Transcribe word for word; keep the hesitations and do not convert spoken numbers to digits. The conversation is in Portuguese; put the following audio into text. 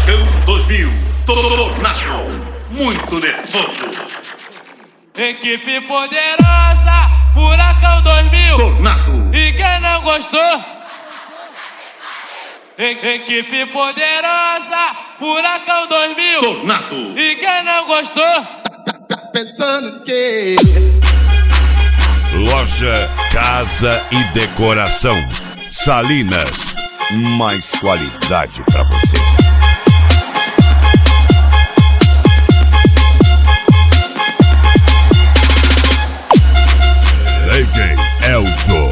Furacão dois mil, Tornado, muito nervoso. Equipe poderosa, Furacão dois mil, Tornado. E quem não gostou? E- Equipe poderosa, Furacão dois mil, Tornado. E quem não gostou? Pensando que Loja Casa e Decoração Salinas, mais qualidade pra você. D J Elzo.